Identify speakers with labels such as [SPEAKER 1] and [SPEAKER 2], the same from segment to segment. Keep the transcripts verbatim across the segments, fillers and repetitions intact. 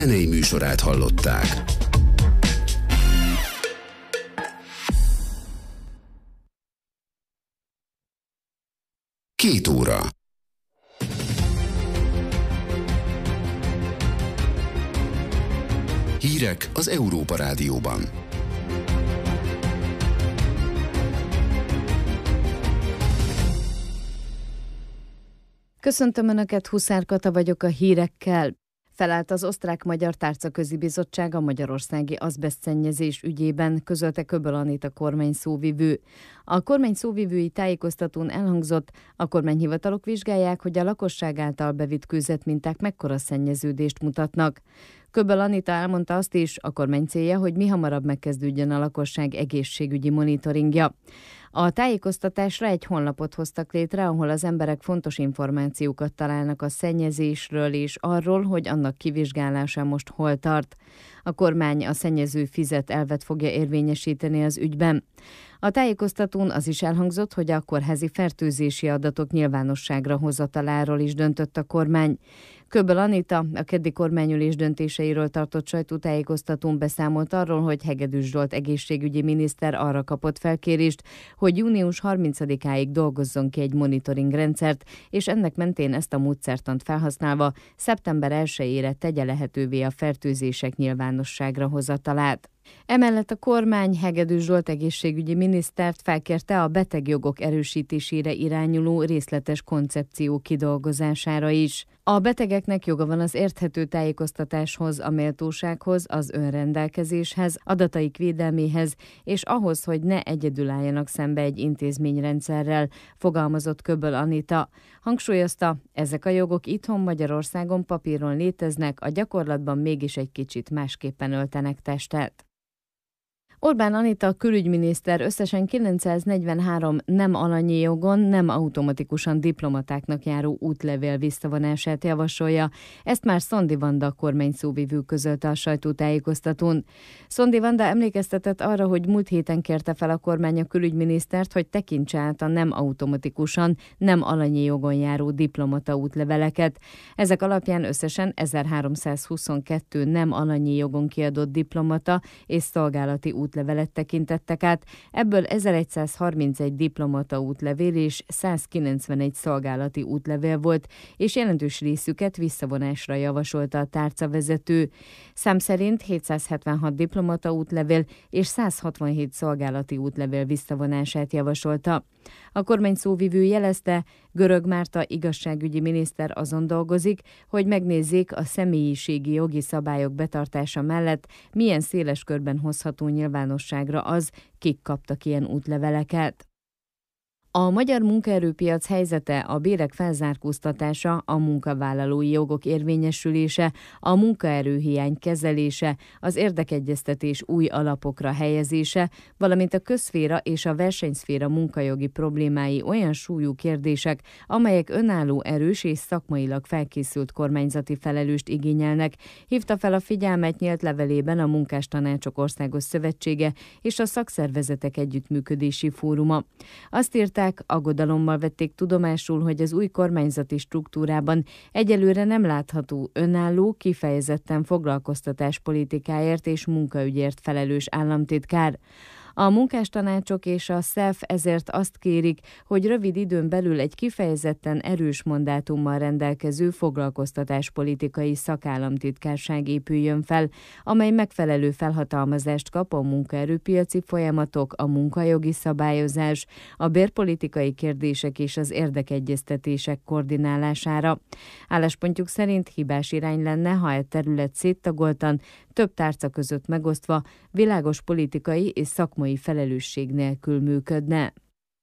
[SPEAKER 1] zenei műsorát hallották. Két óra. Hírek az Európa Rádióban.
[SPEAKER 2] Köszöntöm Önöket, Huszár Kata vagyok a hírekkel. Felállt az Osztrák-Magyar Tárcaközi Bizottság a magyarországi azbesztszennyezés ügyében, közölte Köböl Anita kormány szóvivő. A kormány szóvivői tájékoztatón elhangzott, a kormányhivatalok vizsgálják, hogy a lakosság által bevitt kőzetminták mekkora szennyeződést mutatnak. Köböl Anita elmondta azt is, a kormány célja, hogy mihamarabb megkezdődjön a lakosság egészségügyi monitoringja. A tájékoztatásra egy honlapot hoztak létre, ahol az emberek fontos információkat találnak a szennyezésről és arról, hogy annak kivizsgálása most hol tart. A kormány a szennyező fizet elvet fogja érvényesíteni az ügyben. A tájékoztatón az is elhangzott, hogy a kórházi fertőzési adatok nyilvánosságra hozataláról is döntött a kormány. Köböl Anita a keddi kormányülés döntéseiről tartott sajtótájékoztatón beszámolt arról, hogy Hegedűs Zsolt egészségügyi miniszter arra kapott felkérést, hogy június harmincadikáig dolgozzon ki egy monitoring rendszert, és ennek mentén ezt a módszertant felhasználva szeptember elsejére tegye lehetővé a fertőzések nyilvánosságra hozatalát. Emellett a kormány Hegedűs Zsolt egészségügyi minisztert felkérte a betegjogok erősítésére irányuló részletes koncepció kidolgozására is. A betegeknek joga van az érthető tájékoztatáshoz, a méltósághoz, az önrendelkezéshez, adataik védelméhez, és ahhoz, hogy ne egyedül álljanak szembe egy intézményrendszerrel, fogalmazott Köböl Anita. Hangsúlyozta, ezek a jogok itthon Magyarországon papíron léteznek, a gyakorlatban mégis egy kicsit másképpen öltenek testet. Orbán Anita külügyminiszter összesen kilencszáznegyvenhárom nem alanyi jogon, nem automatikusan diplomatáknak járó útlevél visszavonását javasolja. Ezt már Szondi Vanda kormányszóvivő közölte a sajtótájékoztatón. Szondi Vanda emlékeztetett arra, hogy múlt héten kérte fel a kormány a külügyminisztert, hogy tekintse át a nem automatikusan, nem alanyi jogon járó diplomata útleveleket. Ezek alapján összesen ezerháromszázhuszonkettő nem alanyi jogon kiadott diplomata és szolgálati útlevelet útlevelet tekintettek át, ebből ezeregyszázharmincegy diplomata útlevél és százkilencvenegy szolgálati útlevél volt, és jelentős részüket visszavonásra javasolta a tárcavezető. Szám szerint hétszázhetvenhat diplomata útlevél és százhatvanhét szolgálati útlevél visszavonását javasolta. A kormány szóvivő jelezte, Görög Márta igazságügyi miniszter azon dolgozik, hogy megnézzék a személyiségi jogi szabályok betartása mellett, milyen széles körben hozható nyilvánosságra az, kik kaptak ilyen útleveleket. A magyar munkaerőpiac helyzete, a bérek felzárkóztatása, a munkavállalói jogok érvényesülése, a munkaerőhiány kezelése, az érdekegyeztetés új alapokra helyezése, valamint a közszféra és a versenyszféra munkajogi problémái olyan súlyú kérdések, amelyek önálló, erős és szakmailag felkészült kormányzati felelőst igényelnek, hívta fel a figyelmet nyílt levelében a Munkástanácsok Országos Szövetsége és a Szakszervezetek Együttműködési Fóruma. Azt írták, aggodalommal vették tudomásul, hogy az új kormányzati struktúrában egyelőre nem látható önálló, kifejezetten foglalkoztatáspolitikáért és munkaügyért felelős államtitkár. A munkástanácsok és a SZEF ezért azt kérik, hogy rövid időn belül egy kifejezetten erős mandátummal rendelkező foglalkoztatáspolitikai szakállamtitkárság épüljön fel, amely megfelelő felhatalmazást kap a munkaerőpiaci folyamatok, a munkajogi szabályozás, a bérpolitikai kérdések és az érdekegyeztetések koordinálására. Álláspontjuk szerint hibás irány lenne, ha egy terület széttagoltan, több tárca között megosztva, világos politikai és szakmai felelősség nélkül működne.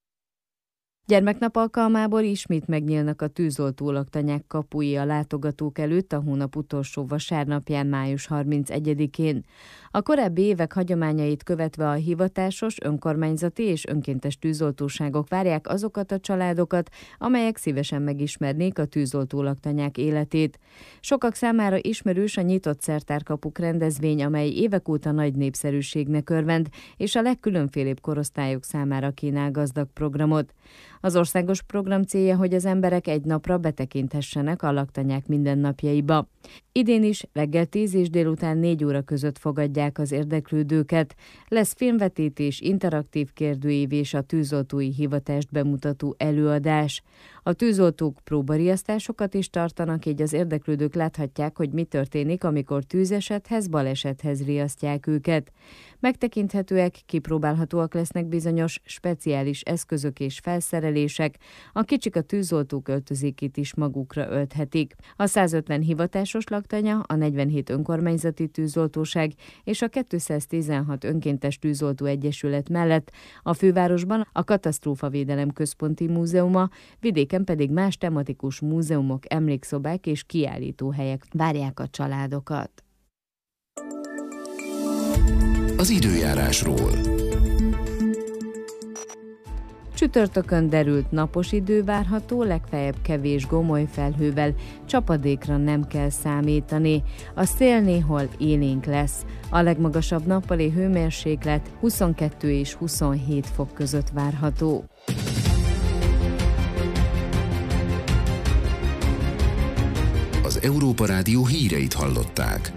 [SPEAKER 2] Gyermeknap alkalmából ismét megnyílnak a tűzoltó-laktanyák kapui a látogatók előtt a hónap utolsó vasárnapján, május harmincegyedikén. A korábbi évek hagyományait követve a hivatásos, önkormányzati és önkéntes tűzoltóságok várják azokat a családokat, amelyek szívesen megismernék a tűzoltó-laktanyák életét. Sokak számára ismerős a nyitott szertárkapuk rendezvény, amely évek óta nagy népszerűségnek örvend, és a legkülönfélébb korosztályok számára kínál gazdag programot. Az országos program célja, hogy az emberek egy napra betekinthessenek a laktanyák mindennapjaiba. Idén is reggel tíz és délután négy óra között fogadják az érdeklődőket. Lesz filmvetítés, interaktív kérdőív és a tűzoltói hivatást bemutató előadás. A tűzoltók próbariasztásokat is tartanak, így az érdeklődők láthatják, hogy mi történik, amikor tűzesethez, balesethez riasztják őket. Megtekinthetőek, kipróbálhatóak lesznek bizonyos speciális eszközök és felszerelések, a kicsik a tűzoltók öltözékét is magukra ölthetik. A százötven hivatásos laktanya, a negyvenhét önkormányzati tűzoltóság és a kétszáztizenhat önkéntes tűzoltó egyesület mellett a fővárosban a Katasztrófavédelem Központi Múzeuma, vidéken pedig más tematikus múzeumok, emlékszobák és kiállítóhelyek várják a családokat.
[SPEAKER 1] Az időjárásról.
[SPEAKER 2] Csütörtökön derült napos idő várható, legfeljebb kevés gomoly felhővel, csapadékra nem kell számítani. A szél néhol élénk lesz. A legmagasabb nappali hőmérséklet huszonkettő és huszonhét fok között várható.
[SPEAKER 1] Az Európa Rádió híreit hallották.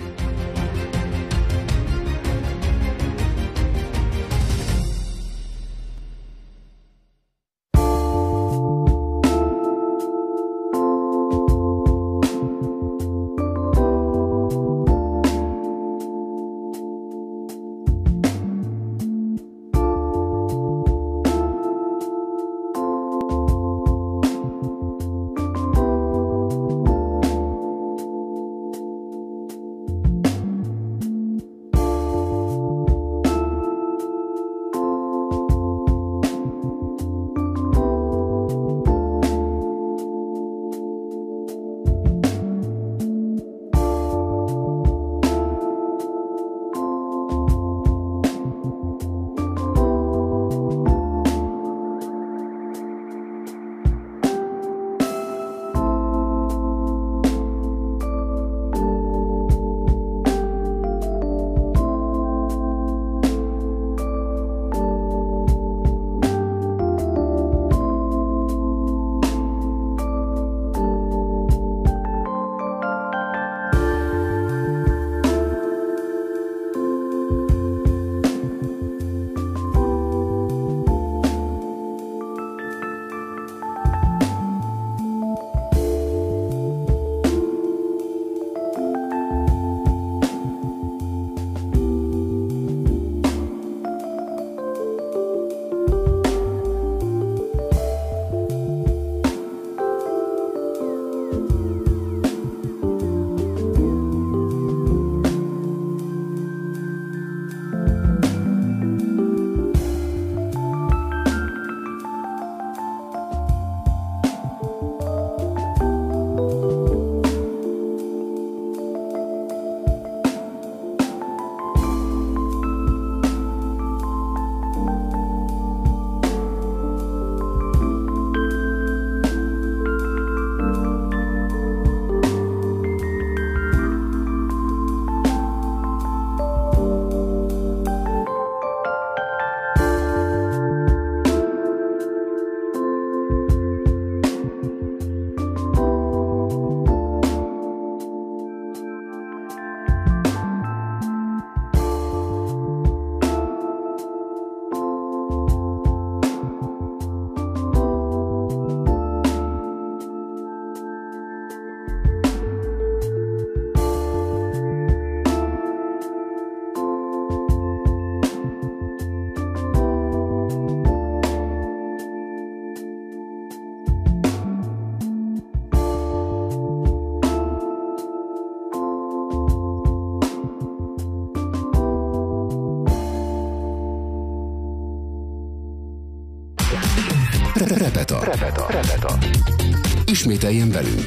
[SPEAKER 1] Repeta. Repeta. Repeta. Ismételjen velünk.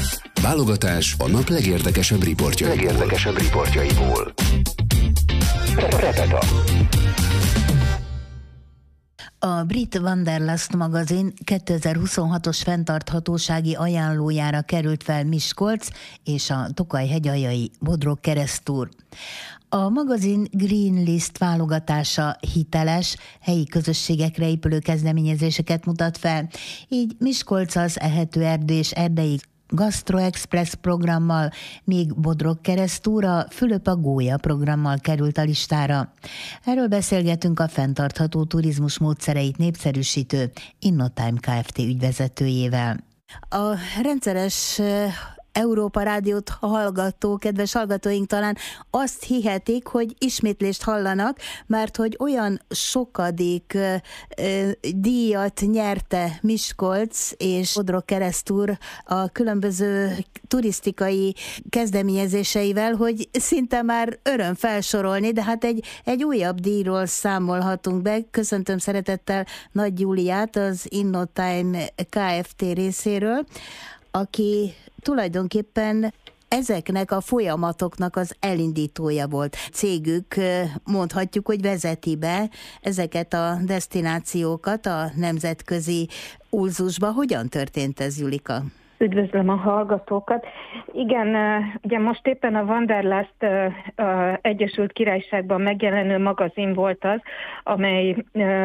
[SPEAKER 1] Válogatás a nap legérdekesebb riportjaiból. Legérdekesebb riportjaiból. Repeta.
[SPEAKER 3] A brit Wanderlust magazin kétezer-huszonhatos fenntarthatósági ajánlójára került fel Miskolc és a Tokaj hegyaljai Bodrog keresztúr. A magazin Green List válogatása hiteles, helyi közösségekre épülő kezdeményezéseket mutat fel. Így Miskolc az Ehető Erdő és Erdei Gastro Express programmal, míg Bodrogkeresztúra Fülöp-a-gólya programmal került a listára. Erről beszélgetünk a fenntartható turizmus módszereit népszerűsítő InnoTime Kft. Ügyvezetőjével. A rendszeres Európa Rádiót hallgató, kedves hallgatóink talán azt hihetik, hogy ismétlést hallanak, mert hogy olyan sokadik ö, ö, díjat nyerte Miskolc és Bodrogkeresztúr a különböző turisztikai kezdeményezéseivel, hogy szinte már öröm felsorolni, de hát egy, egy újabb díjról számolhatunk be. Köszöntöm szeretettel Nagy Júliát, az InnoTime Kft. Részéről, aki tulajdonképpen ezeknek a folyamatoknak az elindítója volt. Cégük, mondhatjuk, hogy vezeti be ezeket a desztinációkat a nemzetközi úrzusba. Hogyan történt ez, Julika?
[SPEAKER 4] Üdvözlöm a hallgatókat. Igen, ugye most éppen a Wanderlust Egyesült Királyságban megjelenő magazin volt az, amely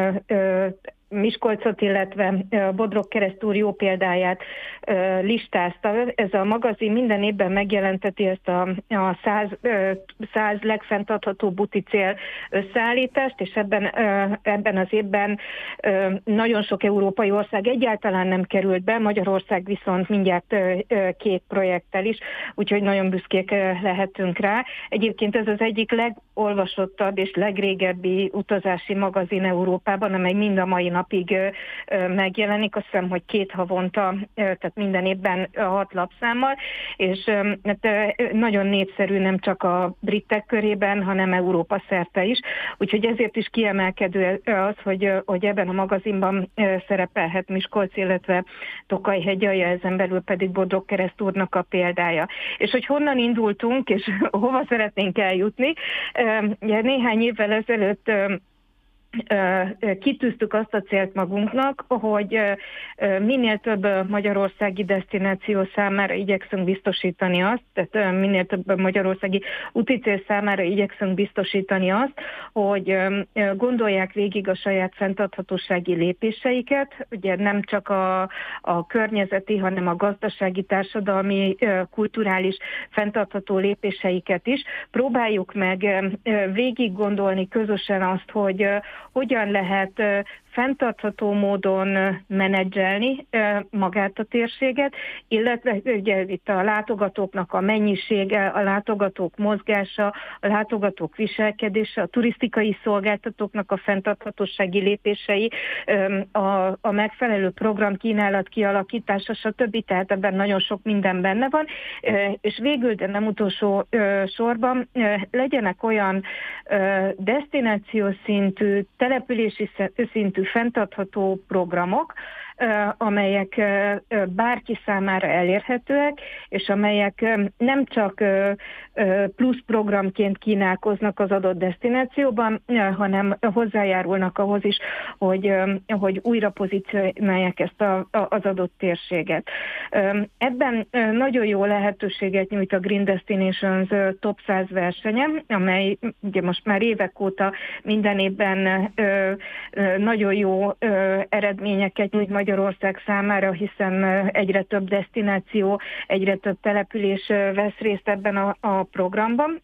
[SPEAKER 4] Miskolcot, illetve Bodrogkeresztúr jó példáját listázta. Ez a magazin minden évben megjelenteti ezt a, a száz, száz legfenntarthatóbb úti cél összeállítást, és ebben, ebben az évben nagyon sok európai ország egyáltalán nem került be, Magyarország viszont mindjárt két projekttel is, úgyhogy nagyon büszkék lehetünk rá. Egyébként ez az egyik legolvasottabb és legrégebbi utazási magazin Európában, amely mind a mai napig megjelenik, azt hiszem, hogy két havonta, tehát minden évben hat lapszámmal, és hát nagyon népszerű nem csak a britek körében, hanem Európa szerte is, úgyhogy ezért is kiemelkedő az, hogy, hogy ebben a magazinban szerepelhet Miskolc, illetve Tokaj-hegyalja, ezen belül pedig Bodrogkeresztúrnak a példája. És hogy honnan indultunk, és hova szeretnénk eljutni, néhány évvel ezelőtt kitűztük azt a célt magunknak, hogy minél több magyarországi desztináció számára igyekszünk biztosítani azt, tehát minél több magyarországi úticél számára igyekszünk biztosítani azt, hogy gondolják végig a saját fenntarthatósági lépéseiket, ugye nem csak a, a környezeti, hanem a gazdasági, társadalmi, kulturális fenntartható lépéseiket is. Próbáljuk meg végig gondolni közösen azt, hogy hogyan lehet fenntartható módon menedzselni magát a térséget, illetve ugye itt a látogatóknak a mennyisége, a látogatók mozgása, a látogatók viselkedése, a turisztikai szolgáltatóknak a fenntarthatósági lépései, a, a megfelelő programkínálat kialakítása, stb. Tehát ebben nagyon sok minden benne van, és végül, de nem utolsó sorban legyenek olyan desztinációs szintű, települési szintű fenntartható programok, amelyek bárki számára elérhetőek, és amelyek nem csak plusz programként kínálkoznak az adott desztinációban, hanem hozzájárulnak ahhoz is, hogy, hogy újra pozícionálják ezt a, az adott térséget. Ebben nagyon jó lehetőséget nyújt a Green Destinations Top száz versenye, amely ugye most már évek óta minden évben nagyon jó eredményeket nyújt Magyarország számára, hiszen egyre több desztináció, egyre több település vesz részt ebben a, a programban.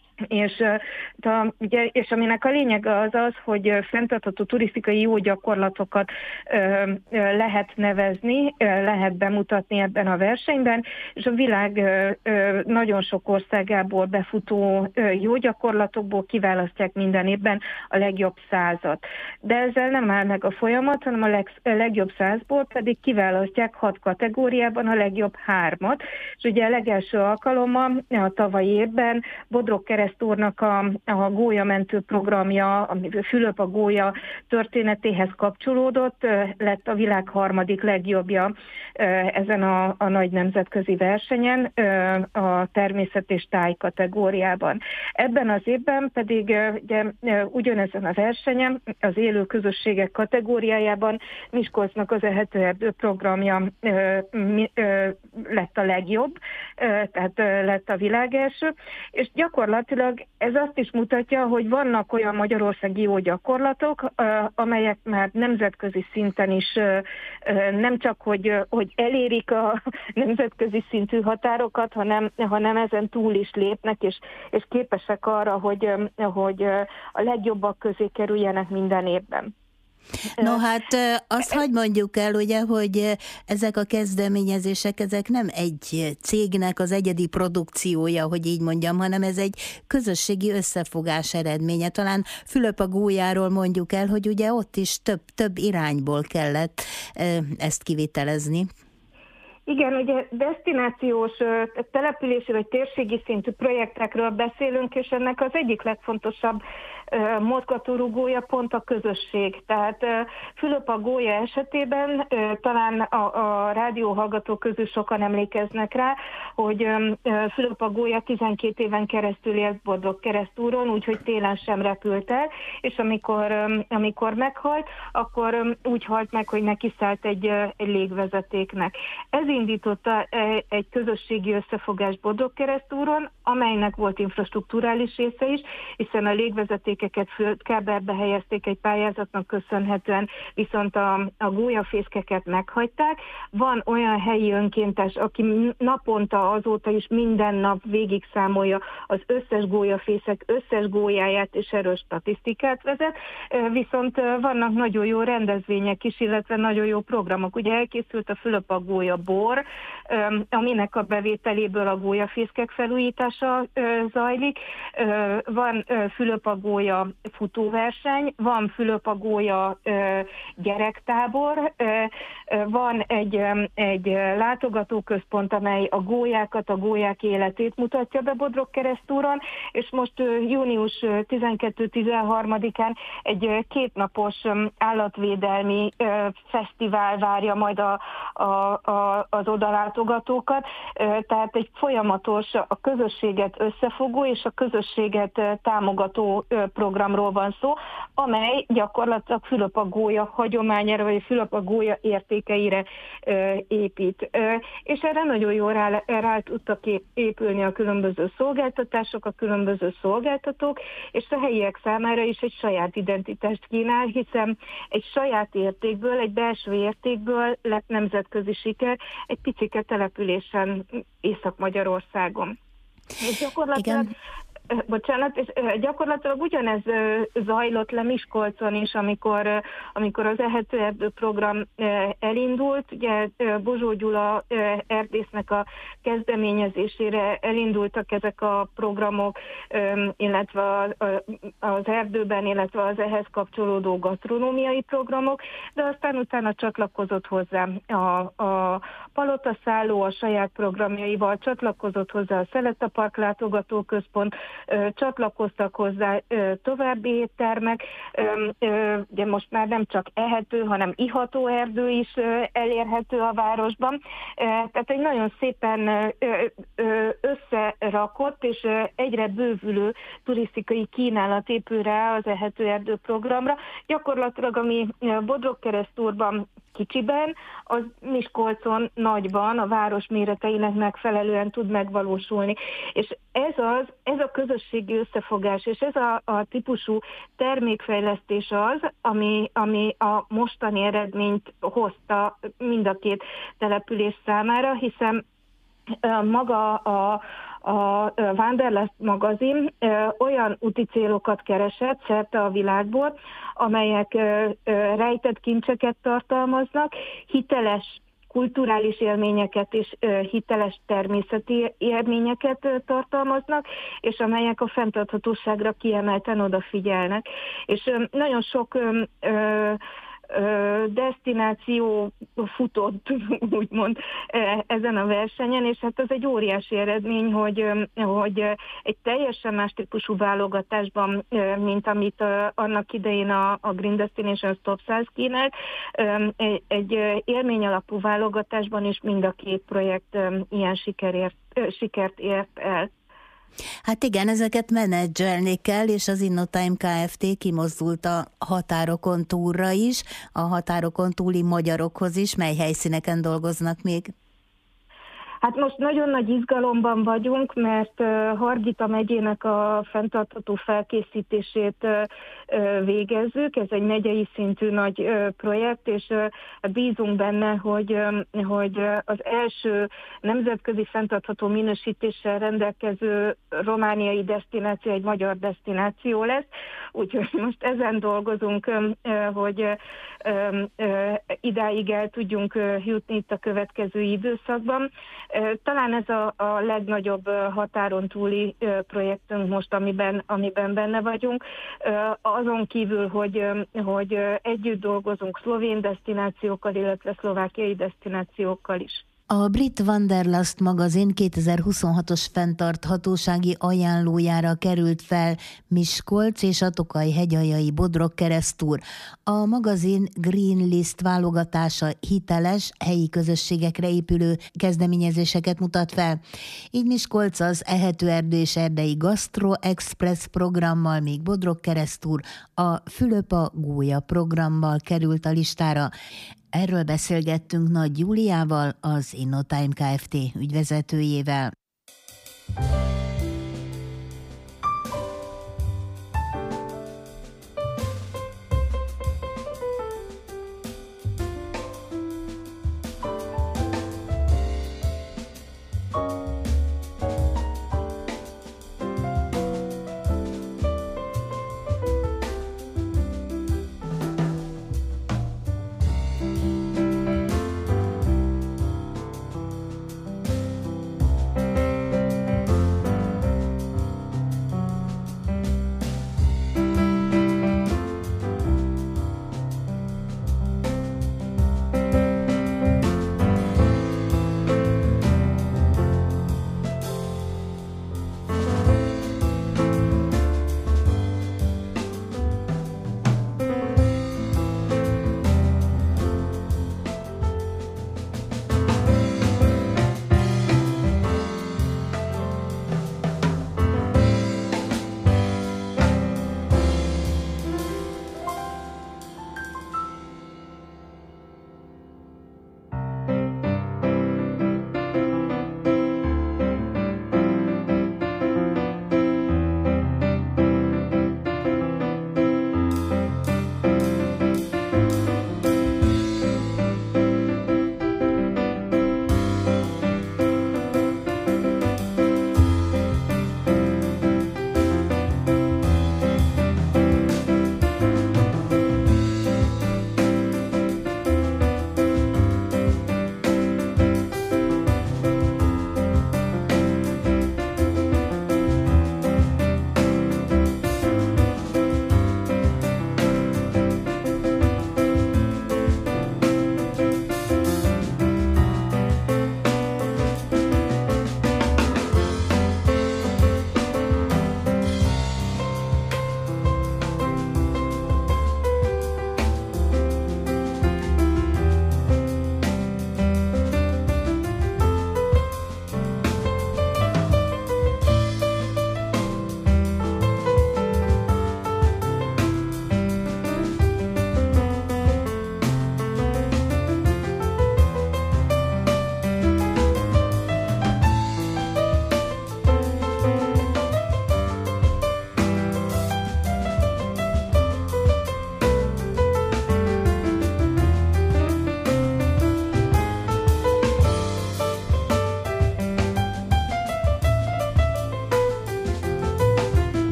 [SPEAKER 4] És, de, ugye, és aminek a lényege az az, hogy fenntartható turisztikai jó gyakorlatokat ö, ö, lehet nevezni, ö, lehet bemutatni ebben a versenyben, és a világ ö, ö, nagyon sok országából befutó ö, jó gyakorlatokból kiválasztják minden évben a legjobb százat. De ezzel nem áll meg a folyamat, hanem a leg, a legjobb százból pedig kiválasztják hat kategóriában a legjobb hármat, és ugye a legelső alkalommal a tavalyi évben Bodrogkeresztúr úrnak a, a gólyamentő programja, ami Fülöp-a-gólya történetéhez kapcsolódott, lett a világ harmadik legjobbja ezen a, a nagy nemzetközi versenyen, a természet és táj kategóriában. Ebben az évben pedig ugye, ugyanezen a versenyen, az élő közösségek kategóriájában Miskolcnak az Ehető Erdő programja lett a legjobb, tehát lett a világ első, és gyakorlatilag gyakorlatilag ez azt is mutatja, hogy vannak olyan magyarországi jó gyakorlatok, amelyek már nemzetközi szinten is nem csak, hogy, hogy elérik a nemzetközi szintű határokat, hanem, hanem ezen túl is lépnek, és, és képesek arra, hogy, hogy a legjobbak közé kerüljenek minden évben.
[SPEAKER 3] No hát azt hadd mondjuk el, ugye, hogy ezek a kezdeményezések, ezek nem egy cégnek az egyedi produkciója, hogy így mondjam, hanem ez egy közösségi összefogás eredménye. Talán Fülöp-a-Gólyáról mondjuk el, hogy ugye ott is több, több irányból kellett ezt kivitelezni.
[SPEAKER 4] Igen, ugye desztinációs, települési vagy térségi szintű projektekről beszélünk, és ennek az egyik legfontosabb mozgatórugója pont a közösség. Tehát Fülöp-a-Gólya esetében talán a, a rádióhallgatók közül sokan emlékeznek rá, hogy Fülöp-a-Gólya tizenkét éven keresztül élt Bodrog keresztúron, úgyhogy télen sem repült el, és amikor, amikor meghalt, akkor úgy halt meg, hogy neki szállt egy, egy légvezetéknek. Ez indította egy közösségi összefogást Bodrog keresztúron, amelynek volt infrastrukturális része is, hiszen a légvezetékeket földkábelbe helyezték egy pályázatnak köszönhetően, viszont a, a gólyafészkeket meghagyták. Van olyan helyi önkéntes, aki naponta azóta is minden nap végig számolja az összes gólyafészek összes gólyáját, és erről statisztikát vezet, viszont vannak nagyon jó rendezvények is, illetve nagyon jó programok. Ugye elkészült a Fülöp-a-Gólya bor, aminek a bevételéből a gólyafészkek felújítása zajlik. Van Fülöp-a-Gólya futóverseny, van Fülöp-a-Gólya gyerektábor, van egy, egy látogatóközpont, amely a gólyákat, a gólyák életét mutatja be Bodrog keresztúron, és most június tizenkettő-tizenharmadikán egy kétnapos állatvédelmi fesztivál várja majd a, a, a, az odalátogatókat, tehát egy folyamatos, a közösséget összefogó és a közösséget támogató programról van szó, amely gyakorlatilag Fülöp-a-Gólya hagyományára, vagy Fülöp-a-Gólya értékeire épít. És erre nagyon jól rá, rá tudtak épülni a különböző szolgáltatások, a különböző szolgáltatók, és a helyiek számára is egy saját identitást kínál, hiszen egy saját értékből, egy belső értékből lett nemzetközi siker egy picike településen Észak-Magyarországon. És gyakorlatilag Igen. Bocsánat, és gyakorlatilag ugyanez zajlott le Miskolcon is, amikor, amikor az Ehető Erdő program elindult. Ugye Bozsó Gyula erdésznek a kezdeményezésére elindultak ezek a programok, illetve az erdőben, illetve az ehhez kapcsolódó gasztronómiai programok, de aztán utána csatlakozott hozzá a, a Palotaszálló a saját programjaival, csatlakozott hozzá a Szeletta Park látogatóközpont, csatlakoztak hozzá további éttermek, ugye most már nem csak ehető, hanem iható erdő is elérhető a városban. Tehát egy nagyon szépen összerakott és egyre bővülő turisztikai kínálat épül rá az Ehető Erdő programra. Gyakorlatilag ami Bodrog keresztúrban kicsiben, az Miskolcon nagyban, a város méreteinek megfelelően tud megvalósulni. És ez az, ez a közösségi összefogás, és ez a, a típusú termékfejlesztés az, ami, ami a mostani eredményt hozta mind a két település számára, hiszen maga a A Wanderlust magazin olyan úti célokat keresett szerte a világból, amelyek rejtett kincseket tartalmaznak, hiteles kulturális élményeket és hiteles természeti élményeket tartalmaznak, és amelyek a fenntarthatóságra kiemelten odafigyelnek. És nagyon sok desztináció futott, úgymond, ezen a versenyen, és hát ez egy óriási eredmény, hogy, hogy egy teljesen más típusú válogatásban, mint amit annak idején a, a Green Destination Top száz kínált, egy, egy élmény alapú válogatásban is mind a két projekt ilyen sikerért, sikert ért el.
[SPEAKER 3] Hát igen, ezeket menedzselni kell, és az InnoTime Kft. Kimozdult a határokon túlra is, a határokon túli magyarokhoz is. Mely helyszíneken dolgoznak még?
[SPEAKER 4] Hát most nagyon nagy izgalomban vagyunk, mert Hargita megyének a fenntartható felkészítését végezzük. Ez egy megyei szintű nagy projekt, és bízunk benne, hogy, hogy az első nemzetközi fenntartható minősítéssel rendelkező romániai desztináció egy magyar desztináció lesz. Úgyhogy most ezen dolgozunk, hogy idáig el tudjunk jutni itt a következő időszakban. Talán ez a, a legnagyobb határon túli projektünk most, amiben, amiben benne vagyunk. Azon kívül, hogy, hogy együtt dolgozunk szlovén desztinációkkal, illetve szlovákiai desztinációkkal is.
[SPEAKER 3] A Brit Wanderlust magazin kétezer-huszonhatos fenntarthatósági ajánlójára került fel Miskolc és a Tokaj-hegyaljai Bodrog keresztúr. A magazin Green List válogatása hiteles, helyi közösségekre épülő kezdeményezéseket mutat fel. Így Miskolc az Ehető Erdő és Erdei Gastro Express programmal, míg Bodrog keresztúr a Fülöp a Gólya programmal került a listára. Erről beszélgettünk Nagy Júliával, az InnoTime Kft. Ügyvezetőjével.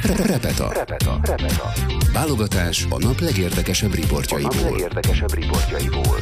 [SPEAKER 1] Repeta. Repeta. Repeta. Válogatás a nap legérdekesebb riportjaiból. A nap legérdekesebb riportjaiból.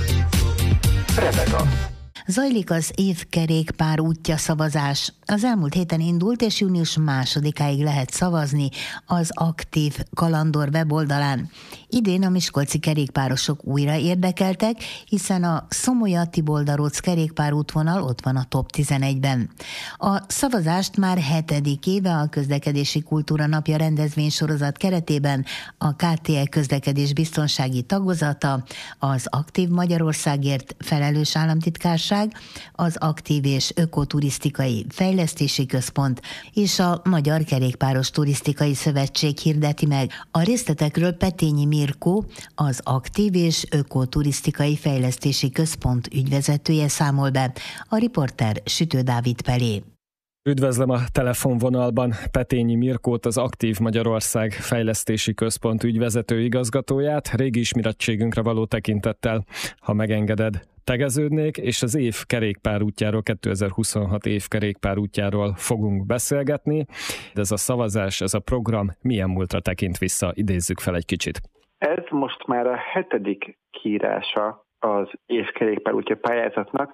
[SPEAKER 1] Repeta.
[SPEAKER 3] Zajlik az év kerékpár útja szavazás. Az elmúlt héten indult, és június másodikáig lehet szavazni az Aktív Kalandor weboldalán. Idén a miskolci kerékpárosok újra érdekeltek, hiszen a Szomolya-Tibolda-Róc kerékpárútvonal ott van a top tizenegyben. A szavazást már hetedik éve a Közlekedési Kultúra Napja rendezvénysorozat keretében a ká té e közlekedés biztonsági tagozata, az Aktív Magyarországért felelős államtitkárság, az Aktív és Ökoturisztikai Fejlesztési Központ és a Magyar Kerékpáros Turisztikai Szövetség hirdeti meg. A részletekről Petényi Mirkó, az Aktív és Ökoturisztikai Fejlesztési Központ ügyvezetője számol be. A riporter Sütő Dávid Pelé.
[SPEAKER 5] Üdvözlöm a telefonvonalban Petényi Mirkót, az Aktív Magyarország Fejlesztési Központ ügyvezető igazgatóját. Régi ismerettségünkre való tekintettel, ha megengeded, tegeződnék, és az év kerékpárútjáról, kétezer-huszonhat év kerékpárútjáról fogunk beszélgetni. Ez a szavazás, ez a program milyen múltra tekint vissza? Idézzük fel egy kicsit.
[SPEAKER 6] Ez most már a hetedik kiírása az év kerékpárútja pályázatnak.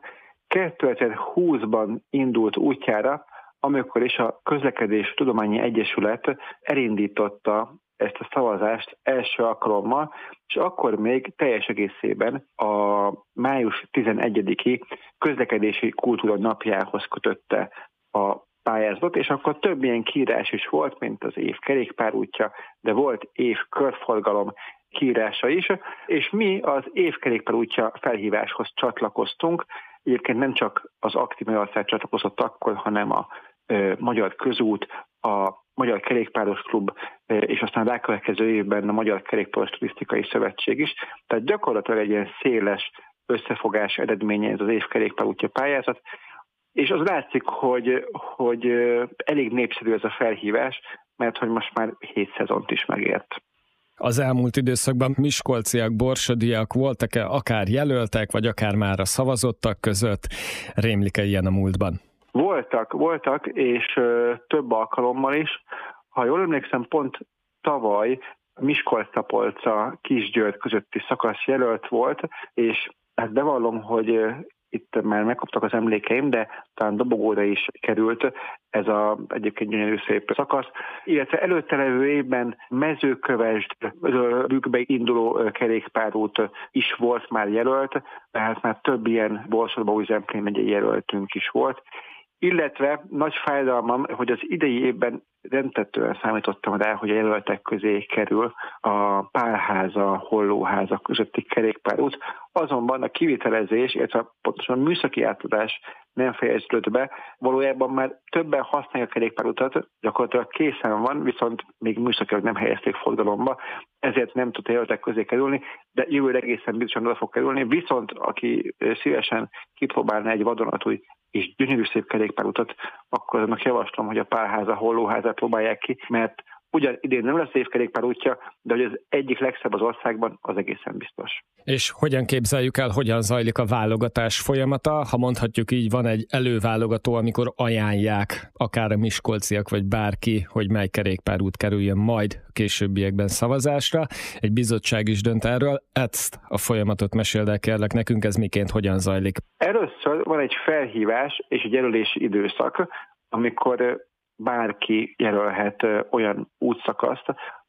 [SPEAKER 6] kétezer-húszban indult útjára, amikor is a Közlekedés Tudományi Egyesület elindította ezt a szavazást első alkalommal, és akkor még teljes egészében a május tizenegyediki Közlekedési Kultúra Napjához kötötte a pályázatot, és akkor több ilyen kiírás is volt, mint az év kerékpárútja, de volt év körforgalom kiírása is, és mi az év kerékpárútja felhíváshoz csatlakoztunk. Egyébként nem csak az Aktív Magyarország csatlakozott akkor, hanem a ö, Magyar Közút, a Magyar Kerékpáros Klub, és aztán rákövetkező évben a Magyar Kerékpáros Turisztikai Szövetség is. Tehát gyakorlatilag egy ilyen széles összefogás eredménye ez az év kerékpárútja pályázat, és az látszik, hogy, hogy elég népszerű ez a felhívás, mert hogy most már hét szezont is megért.
[SPEAKER 5] Az elmúlt időszakban miskolciak, borsodiak voltak-e akár jelöltek, vagy akár már a szavazottak között? Rémlik-e ilyen a múltban?
[SPEAKER 6] Voltak, voltak, és ö, több alkalommal is. Ha jól emlékszem, pont tavaly Miskolc-Tapolca, Kisgyőr közötti szakasz jelölt volt, és hát bevallom, hogy ö, itt már megkaptak az emlékeim, de talán dobogóra is került ez a egyébként gyönyörű szép szakasz. Illetve előtte levő évben Mezőkövesd, Rükbe induló kerékpárút is volt már jelölt, tehát már több ilyen Borsod-Baúj-Zemplén megyei jelöltünk is volt. Illetve nagy fájdalmam, hogy az idei évben rendtetően számítottam rá, hogy a jelöltek közé kerül a Pálháza, Hollóháza közötti kerékpárút. Azonban a kivitelezés, illetve pontosan a műszaki átadás nem fejeződött be. Valójában már többen használják a kerékpárutat, gyakorlatilag készen van, viszont még műszakilag nem helyezték forgalomba, ezért nem tud a jelöltek közé kerülni, de jövőre egészen biztosan oda fog kerülni. Viszont aki szívesen kipróbálna egy vadonatúj és gyönyörű szép kerékpárutat, akkor annak javaslom, hogy a Pálháza, Hollóházát próbálják ki, mert ugyan idén nem lesz évkerékpárútja, de hogy az egyik legszebb az országban, az egészen biztos.
[SPEAKER 5] És hogyan képzeljük el, hogyan zajlik a válogatás folyamata? Ha mondhatjuk így, van egy előválogató, amikor ajánlják akár a miskolciak, vagy bárki, hogy mely kerékpárút kerüljön majd későbbiekben szavazásra. Egy bizottság is dönt erről. Ezt a folyamatot meséld el, kérlek nekünk, ez miként, hogyan zajlik?
[SPEAKER 6] Először van egy felhívás és egy jelölési időszak, amikor bárki jelölhet olyan útszakaszt,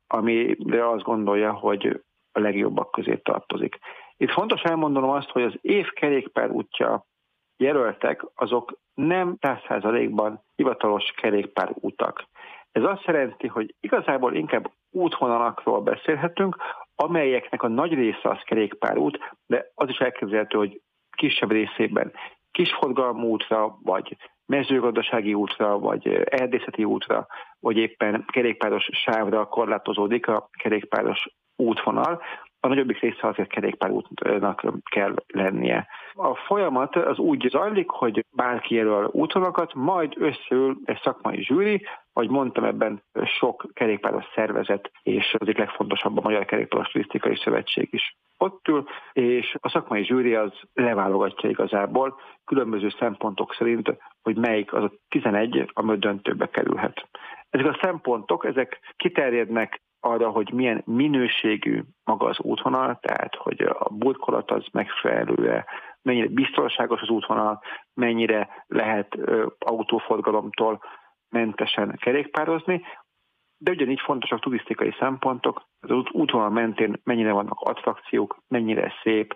[SPEAKER 6] amire azt gondolja, hogy a legjobbak közé tartozik. Itt fontos elmondanom azt, hogy az év kerékpárútja jelöltek, azok nem száz százalékban hivatalos kerékpárútak. Ez azt jelenti, hogy igazából inkább útvonalakról beszélhetünk, amelyeknek a nagy része az kerékpárút, de az is elképzelhető, hogy kisebb részében kisforgalmú útra, vagy mezőgazdasági útra, vagy erdészeti útra, vagy éppen kerékpáros sávra korlátozódik a kerékpáros útvonal. A nagyobbik része azért kerékpárútnak kell lennie. A folyamat az úgy zajlik, hogy bárki jelöl útvonalakat, majd összeül egy szakmai zsűri, ahogy mondtam, ebben sok kerékpáros szervezet, és az egyik legfontosabb a Magyar Kerékpáros Turisztikai Szövetség is ott ül, és a szakmai zsűri az leválogatja igazából különböző szempontok szerint, hogy melyik az a tizenegy, ami döntőbe kerülhet. Ezek a szempontok, ezek kiterjednek arra, hogy milyen minőségű maga az útvonal, tehát hogy a burkolat az megfelelő, mennyire biztonságos az útvonal, mennyire lehet autóforgalomtól mentesen kerékpározni, de ugyanígy fontosak turisztikai szempontok, az útvonal mentén mennyire vannak attrakciók, mennyire szép,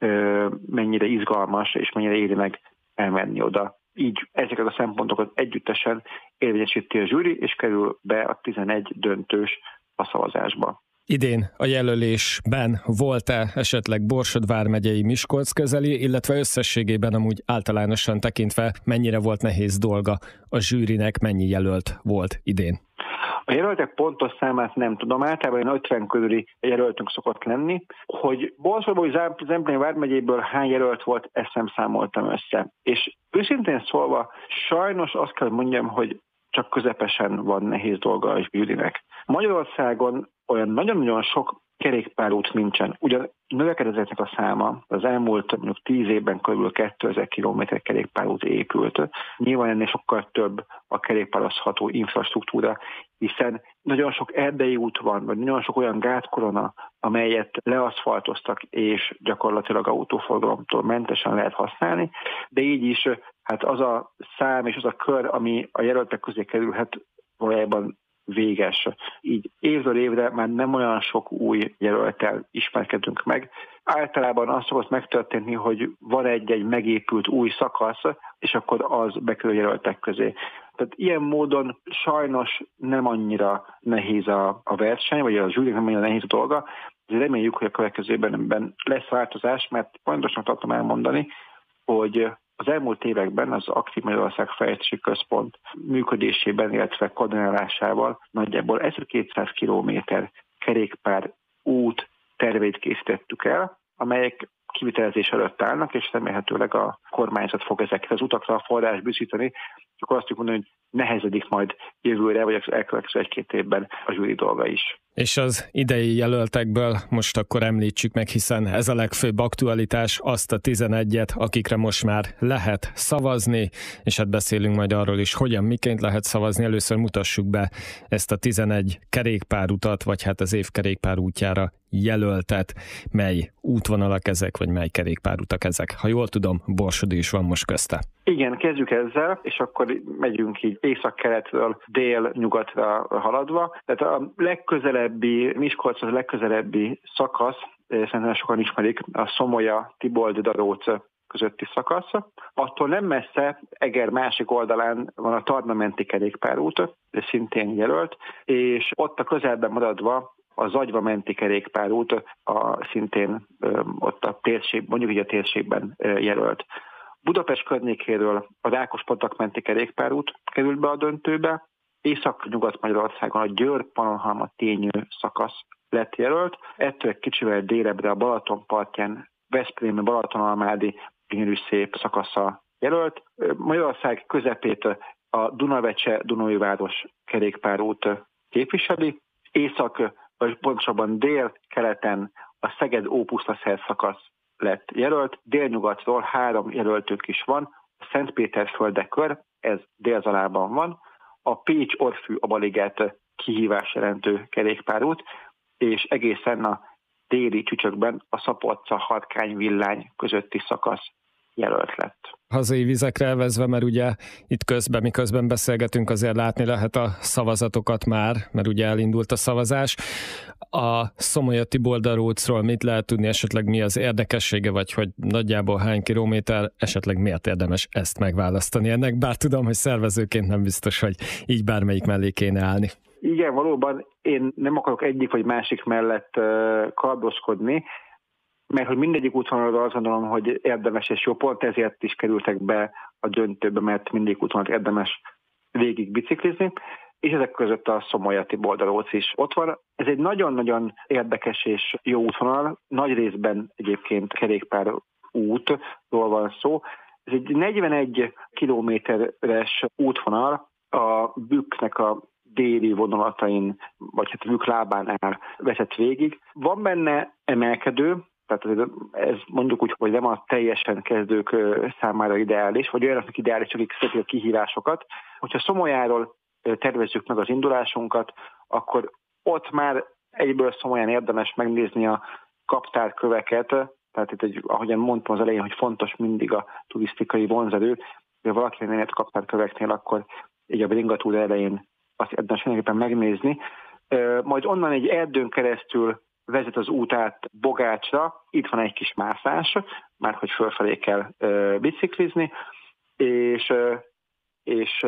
[SPEAKER 6] mennyire izgalmas, és mennyire éri meg elmenni oda. Így ezeket a szempontokat együttesen érvényesíti a zsűri, és kerül be a tizenegy döntős a szavazásba.
[SPEAKER 5] Idén a jelölésben volt-e esetleg Borsod vármegyei Miskolc közeli, illetve összességében amúgy általánosan tekintve mennyire volt nehéz dolga a zsűrinek, mennyi jelölt volt idén?
[SPEAKER 6] A jelöltek pontos számát nem tudom, általában ötven körüli jelöltünk szokott lenni. Hogy Borsodból vagy Zemplén vármegyéből hány jelölt volt, ezt nem számoltam össze. És őszintén szólva, sajnos azt kell mondjam, hogy csak közepesen van nehéz dolga a zsűrinek. Magyarországon olyan nagyon-nagyon sok kerékpárút nincsen. Ugyan növekedett a száma, az elmúlt mondjuk tíz évben kb. kétezer kilométer kerékpárút épült. Nyilván ennél sokkal több a kerékpározható infrastruktúra, hiszen nagyon sok erdei út van, vagy nagyon sok olyan gátkorona, amelyet leaszfaltoztak, és gyakorlatilag autóforgalomtól mentesen lehet használni, de így is hát az a szám és az a kör, ami a jelöltek közé kerülhet, valójában véges. Így évről évre már nem olyan sok új jelölttel ismerkedünk meg. Általában az szokott megtörténni, hogy van egy-egy megépült új szakasz, és akkor az bekerül jelöltek közé. Tehát ilyen módon sajnos nem annyira nehéz a, a verseny, vagy a zsűrinek nem annyira nehéz a dolga, de reméljük, hogy a következőben lesz változás, mert pontosan tartom elmondani, hogy az elmúlt években az Aktív Magyarország Fejlesztési Központ működésében, illetve koordinálásával nagyjából ezerkétszáz kilométer kerékpár út terveit készítettük el, amelyek kivitelezés előtt állnak, és remélhetőleg a kormányzat fog ezekre az utakra a forrás biztosítani, csak azt tudjuk mondani, hogy nehezedik majd jövőre, vagy az elkövetkező egy-két évben a zsűri dolga is.
[SPEAKER 5] És az idei jelöltekből most akkor említsük meg, hiszen ez a legfőbb aktualitás, azt a tizenegyet, akikre most már lehet szavazni, és hát beszélünk majd arról is, hogyan, miként lehet szavazni. Először mutassuk be ezt a tizenegy kerékpárutat, vagy hát az év kerékpárútjára jelöltet, mely útvonalak ezek, vagy mely kerékpárutak ezek. Ha jól tudom, Borsod is van most közte.
[SPEAKER 6] Igen, kezdjük ezzel, és akkor megyünk így észak-keletről dél-nyugatra haladva. Tehát a legközelebbi, Miskolc az a legközelebbi szakasz, szerintem sokan ismerik, a Szomolya-Tibold-Daróc közötti szakasz. Attól nem messze, Eger másik oldalán van a Tarna-menti kerékpárút, szintén jelölt, és ott a közelben maradva a Zagyva menti kerékpárút, a szintén ö, ott a térség, mondjuk így a térségben ö, jelölt. Budapest környékéről a Rákospatak menti kerékpárút került be a döntőbe, Észak-Nyugat-Magyarországon a Győr-Pannonhalma-Tényő szakasz lett jelölt, ettől egy kicsivel délebbre a Balaton partján Veszprémi Balatonalmádi gyönyörű szép szakasza jelölt. Magyarország közepét a Dunavecse-Dunajváros kerékpárút képviseli, észak, vagy pontosabban dél-keleten a Szeged-Ópusztaszer szakasz lett jelölt, délnyugatról három jelöltünk is van, a Szentpéterfölde kör, ez délzalában van, a Pécs-Orfű-Abaliget kihívás jelentő kerékpárút, és egészen a déli csücsökben a Szabolcs-Harkány-Villány közötti szakasz jelölt lett.
[SPEAKER 5] Hazai vizekre elvezve, mert ugye itt közben, miközben beszélgetünk, azért látni lehet a szavazatokat már, mert ugye elindult a szavazás. A Szomolya-Tibold-Darócról mit lehet tudni, esetleg mi az érdekessége, vagy hogy nagyjából hány kilométer, esetleg miért érdemes ezt megválasztani ennek, bár tudom, hogy szervezőként nem biztos, hogy így bármelyik mellé kéne állni.
[SPEAKER 6] Igen, valóban én nem akarok egyik vagy másik mellett uh, kardoskodni, mert hogy mindegyik útvonalról azt gondolom, hogy érdemes és jó, pont ezért is kerültek be a döntőbe, mert mindegyik útvonalat érdemes végig biciklizni, és ezek között a Szomolya-Tibold-Daróc is ott van. Ez egy nagyon-nagyon érdekes és jó útvonal, nagy részben egyébként kerékpár útról van szó. Ez egy negyvenegy kilométeres útvonal, a Bükknek a déli vonulatain, vagy hát Bükk lábánál vezet végig. Van benne emelkedő, tehát ez mondjuk úgy, hogy nem a teljesen kezdők számára ideális, vagy olyanoknak ideális, akik szeretik a kihívásokat. Hogyha Szomolyáról tervezzük meg az indulásunkat, akkor ott már egyből szomorúan érdemes megnézni a kaptárköveket, tehát itt, egy, ahogyan mondtam az elején, hogy fontos mindig a turisztikai vonzerő, hogy valaki nem ért kaptárköveknél, akkor így a bringatúra elején azt érdemes mindenképpen megnézni. Majd onnan egy erdőn keresztül vezet az út át Bogácsra, itt van egy kis mászás, már hogy fölfelé kell biciklizni, és, és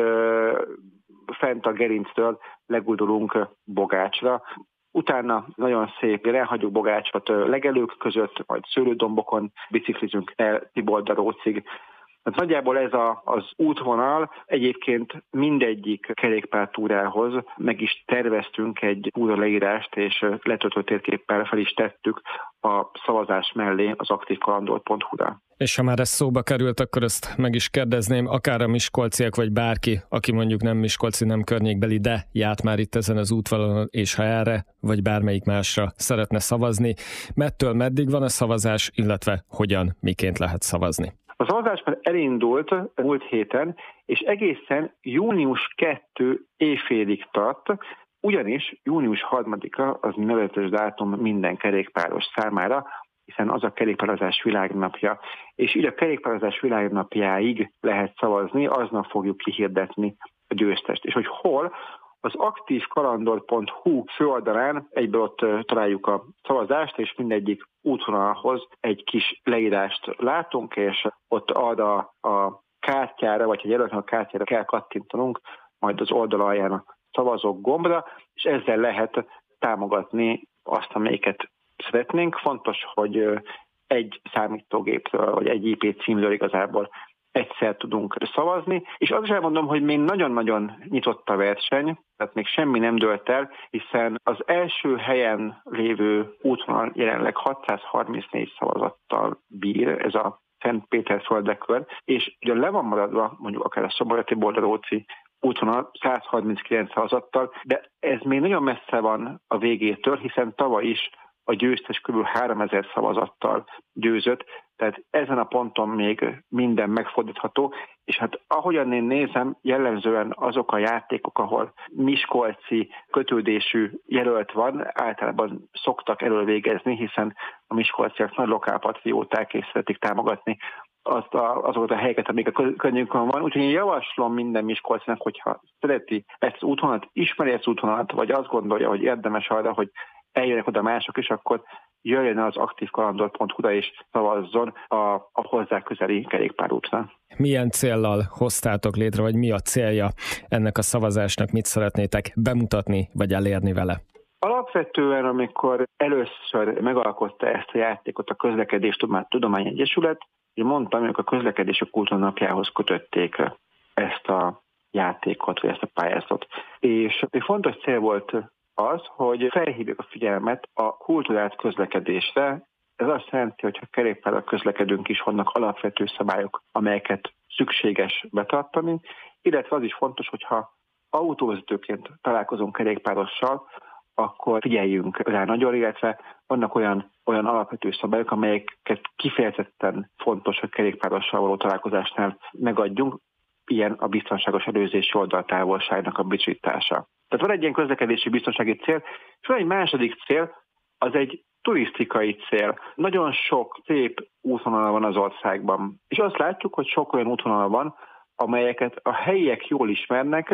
[SPEAKER 6] fent a gerinctől leguldulunk Bogácsra. Utána nagyon szép, elhagyjuk Bogácsot legelők között, majd szőlődombokon biciklizünk el Tiboldarócig. Hát nagyjából ez a, az útvonal, egyébként mindegyik kerékpártúrához meg is terveztünk egy túra leírást, és letöltő térképpel fel is tettük a szavazás mellé az aktív kalandor pont hu-ra.
[SPEAKER 5] És ha már ez szóba került, akkor ezt meg is kérdezném, akár a miskolciak, vagy bárki, aki mondjuk nem miskolci, nem környékbeli, de járt már itt ezen az útvonalon, és ha erre, vagy bármelyik másra szeretne szavazni, mettől meddig van a szavazás, illetve hogyan, miként lehet szavazni?
[SPEAKER 6] A szavazás már elindult múlt héten, és egészen június másodika éjfélig tart, ugyanis június harmadika az nevezetes dátum minden kerékpáros számára, hiszen az a kerékpározás világnapja, és így a kerékpározás világnapjáig lehet szavazni, aznap fogjuk kihirdetni a győztest. És hogy hol? Az aktív kalandor pont hu főoldalán egyből ott találjuk a szavazást, és mindegyik útvonalhoz egy kis leírást látunk, és ott arra a kártyára, vagy egy jelöltnek a kártyára kell kattintanunk, majd az oldal alján a szavazók gombra, és ezzel lehet támogatni azt, amelyiket szeretnénk. Fontos, hogy egy számítógépről, vagy egy i pé címről igazából egyszer tudunk szavazni, és azt is elmondom, hogy még nagyon-nagyon nyitott a verseny, tehát még semmi nem dőlt el, hiszen az első helyen lévő útvonal jelenleg hatszázharmincnégy szavazattal bír, ez a Szentpéterföldekör, és ugye le van maradva mondjuk akár a Szombathely-Tiboldaróci útvonal százharminckilenc szavazattal, de ez még nagyon messze van a végétől, hiszen tavaly is a győztes kb. háromezer szavazattal győzött, tehát ezen a ponton még minden megfordítható, és hát ahogyan én nézem, jellemzően azok a játékok, ahol miskolci kötődésű jelölt van, általában szoktak elővégezni, hiszen a miskolciak nagy lokálpatrióták és szeretik támogatni azt a, azokat a helyeket, amik a környékünkön van. Úgyhogy én javaslom minden miskolcinak, hogyha szereti ezt az útvonalat, ismeri ezt az útvonalat, vagy azt gondolja, hogy érdemes arra, hogy eljönnek oda mások is, akkor jöjjön az aktív kalandor pont hu-ra és szavazzon a, a hozzá közeli kerékpárútra.
[SPEAKER 5] Milyen céllal hoztátok létre, vagy mi a célja ennek a szavazásnak, mit szeretnétek bemutatni, vagy elérni vele?
[SPEAKER 6] Alapvetően, amikor először megalkotta ezt a játékot a Közlekedés Tudomány Egyesület, én mondtam, hogy a Közlekedési Kultúra Napjához kötötték ezt a játékot, vagy ezt a pályázatot. És egy fontos cél volt az, hogy felhívjuk a figyelmet a kulturált közlekedésre. Ez azt jelenti, hogy ha kerékpárral közlekedünk is, vannak alapvető szabályok, amelyeket szükséges betartani, illetve az is fontos, hogyha autóvezetőként találkozunk kerékpárossal, akkor figyeljünk rá nagyon, illetve vannak olyan, olyan alapvető szabályok, amelyeket kifejezetten fontos, hogy kerékpárossal való találkozásnál megadjunk, ilyen a biztonságos előzési oldaltávolságnak a biztosítása. Tehát van egy ilyen közlekedési biztonsági cél, és van egy második cél, az egy turisztikai cél. Nagyon sok szép útvonal van az országban, és azt látjuk, hogy sok olyan útvonal van, amelyeket a helyiek jól ismernek,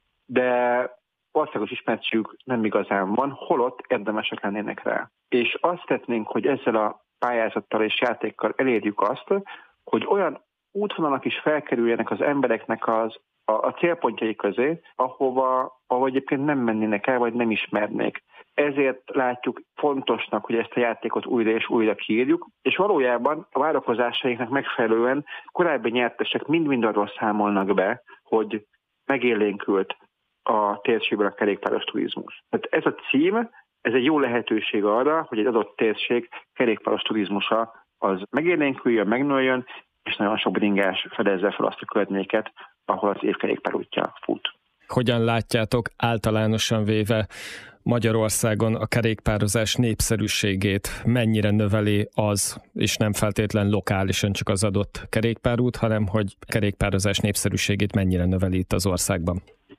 [SPEAKER 6] de országos ismertségük nem igazán van, holott érdemesek lennének rá. És azt tettnénk, hogy ezzel a pályázattal és játékkal elérjük azt, hogy olyan útvonalak is felkerüljenek az embereknek az, a, a célpontjai közé, ahova, ahova egyébként nem mennének el, vagy nem ismernék. Ezért látjuk fontosnak, hogy ezt a játékot újra és újra kiírjuk, és valójában a várakozásainknak megfelelően korábbi nyertesek mind-mind arról számolnak be, hogy megélénkült a térségben a kerékpáros turizmus. Tehát ez a cím, ez egy jó lehetőség arra, hogy egy adott térség kerékpáros turizmusa az megélénküljön, megnőjön, és nagyon sok bringás fedezze fel azt a környéket, ahol az évkerékpárútja fut.
[SPEAKER 5] Hogyan látjátok általánosan véve Magyarországon a kerékpározás népszerűségét? Mennyire növeli az, és nem feltétlen lokálisan csak az adott kerékpárút, hanem hogy kerékpározás népszerűségét mennyire növeli itt az országban?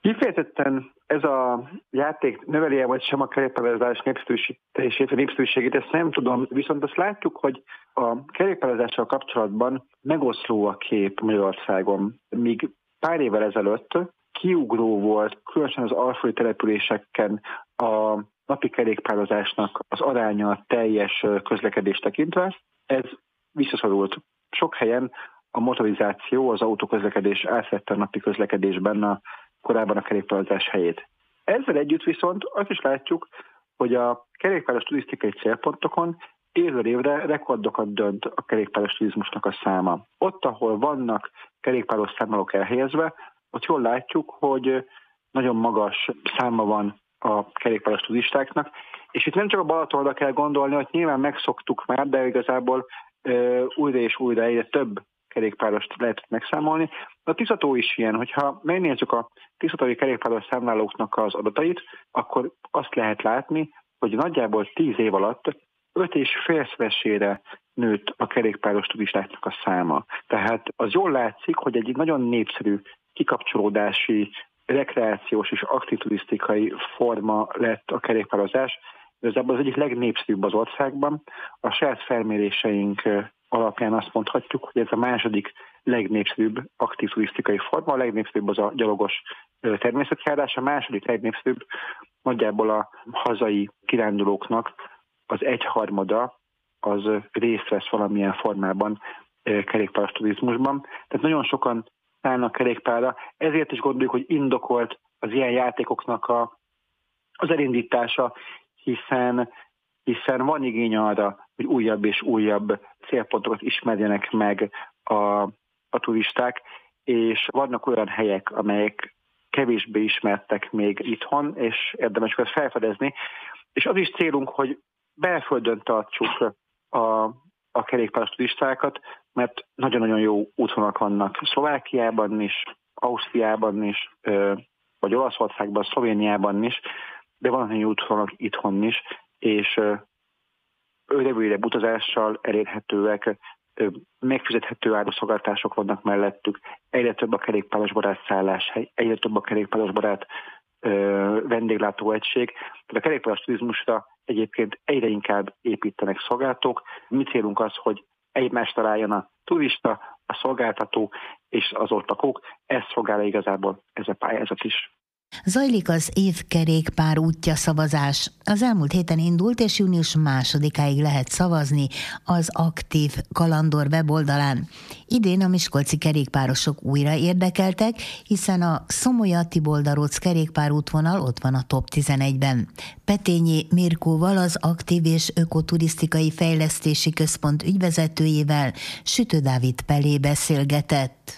[SPEAKER 6] Kifejezetten ez a játék növeli-e vagy sem a kerékpározás népszerűsítését, a népszerűségét, ezt nem tudom, viszont azt látjuk, hogy a kerékpározással kapcsolatban megoszló a kép Magyarországon. Míg pár évvel ezelőtt kiugró volt, különösen az alföldi településeken a napi kerékpározásnak az aránya a teljes közlekedést tekintve, ez visszaszorult. Sok helyen a motorizáció, az autóközlekedés átvette a napi közlekedésben a korábban a kerékpározás helyét. Ezzel együtt viszont azt is látjuk, hogy a kerékpáros turisztikai célpontokon évről évre rekordokat dönt a kerékpáros turizmusnak a száma. Ott, ahol vannak kerékpáros számlálók elhelyezve, ott jól látjuk, hogy nagyon magas száma van a kerékpáros turistáknak, és itt nem csak a Balatonra kell gondolni, hogy nyilván megszoktuk már, de igazából e, újra és újra egyre több kerékpárost lehet megszámolni. A Tiszató is ilyen, hogyha megnézzük a tiszatói kerékpáros számlálóknak az adatait, akkor azt lehet látni, hogy nagyjából tíz év alatt öt és félszeresére nőtt a kerékpáros turistáknak a száma. Tehát az jól látszik, hogy egy nagyon népszerű kikapcsolódási, rekreációs és aktív turisztikai forma lett a kerékpározás. Igazából az egyik legnépszerűbb az országban. A saját felméréseink alapján azt mondhatjuk, hogy ez a második legnépszerűbb aktív turisztikai forma, a legnépszerűbb az a gyalogos természetjárás, a második legnépszerűbb nagyjából a hazai kirándulóknak az egyharmada az részt vesz valamilyen formában kerékpáros turizmusban. Tehát nagyon sokan szállnak kerékpárra, ezért is gondoljuk, hogy indokolt az ilyen játékoknak a, az elindítása, hiszen, hiszen van igény arra, hogy újabb és újabb célpontokat ismerjenek meg a, a turisták, és vannak olyan helyek, amelyek kevésbé ismertek még itthon, és érdemes őket felfedezni. És az is célunk, hogy belföldön tartsuk a, a kerékpáros turistákat, mert nagyon-nagyon jó útvonalak vannak Szlovákiában is, Ausztriában is, vagy Olaszországban, Szlovéniában is, de van nagyon jó útvonalak itthon is, és rövidebb utazással elérhetőek, megfizethető áruszolgáltatások vannak mellettük, egyre több a kerékpáros barát szálláshely, egyre több a kerékpáros barát vendéglátóegység. Tehát a kerékpáros turizmusra egyébként egyre inkább építenek szolgáltatók. Mi célunk az, hogy egymást találjon a turista, a szolgáltató és az ott lakók. Ezt szolgálja igazából ez a pályázat is.
[SPEAKER 3] Zajlik az évkerékpár útja szavazás. Az elmúlt héten indult, és június másodikáig lehet szavazni az Aktív Kalandor weboldalán. Idén a miskolci kerékpárosok újra érdekeltek, hiszen a Szomolya-Tibolda-Róc kerékpárútvonal ott van a top tizenegyben. Petényi Mirkóval, az Aktív és Ökoturisztikai Fejlesztési Központ ügyvezetőjével Sütő Dávid Pelé beszélgetett.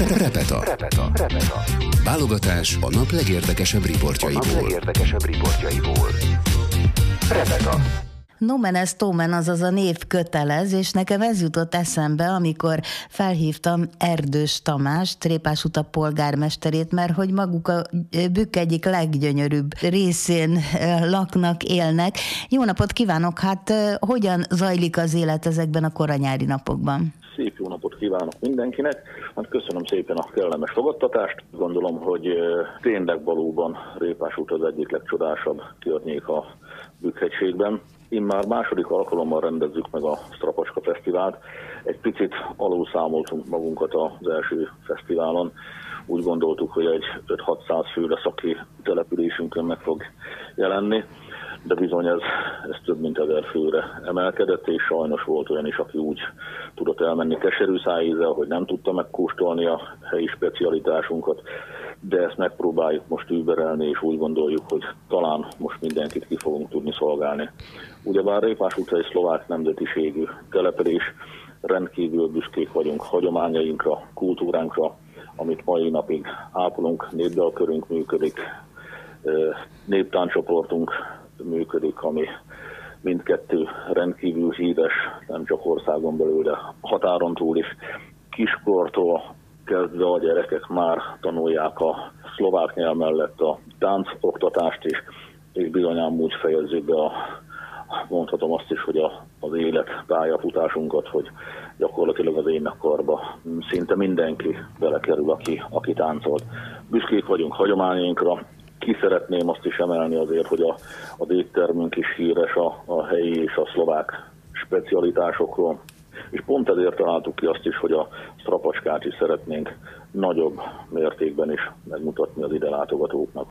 [SPEAKER 1] Repeta. Repeta. Repeta. Válogatás a nap legérdekesebb riportjaiból. A nap legérdekesebb riportjaiból. Repeta.
[SPEAKER 3] Nomen est omen, azaz a név kötelez, és nekem ez jutott eszembe, amikor felhívtam Erdős Tamást, Répásuta polgármesterét, mert hogy maguk a Bükk egyik leggyönyörűbb részén laknak, élnek. Jó napot kívánok! Hát hogyan zajlik az élet ezekben a koranyári napokban?
[SPEAKER 7] Szép jó napot kívánok mindenkinek! Hát köszönöm szépen a kellemes fogadtatást. Gondolom, hogy tényleg valóban Répásút az egyik legcsodásabb környék a Bükk-hegységben. Immár második alkalommal rendezzük meg a Strapacska Fesztivált. Egy picit alulszámoltunk magunkat az első fesztiválon. Úgy gondoltuk, hogy egy öt-hatszáz fő lesz, aki településünkön meg fog jelenni, de bizony ez, ez több mint ezer főre emelkedett, és sajnos volt olyan is, aki úgy tudott elmenni keserű szájízzel, hogy nem tudta megkóstolni a helyi specialitásunkat, de ezt megpróbáljuk most überelni, és úgy gondoljuk, hogy talán most mindenkit ki fogunk tudni szolgálni. Ugyebár Répásút egy szlovák nemzetiségű település, rendkívül büszkék vagyunk hagyományainkra, kultúránkra, amit mai napig ápolunk, népdalkörünk működik, néptáncsoportunk működik, ami mindkettő rendkívül híres, nem csak országon belül, de határon túl is. Kiskortól kezdve a gyerekek már tanulják a szlovák nyelv mellett a táncoktatást is, és bizonyán úgy fejezzük be a, mondhatom azt is, hogy a, az élet pályafutásunkat, hogy gyakorlatilag az énekkarba szinte mindenki belekerül, aki, aki táncolt. Büszkék vagyunk hagyományainkra. Ki szeretném azt is emelni azért, hogy a, az éttermünk is híres a, a helyi és a szlovák specialitásokról, és pont ezért találtuk ki azt is, hogy a strapacskát is szeretnénk nagyobb mértékben is megmutatni az ide látogatóknak.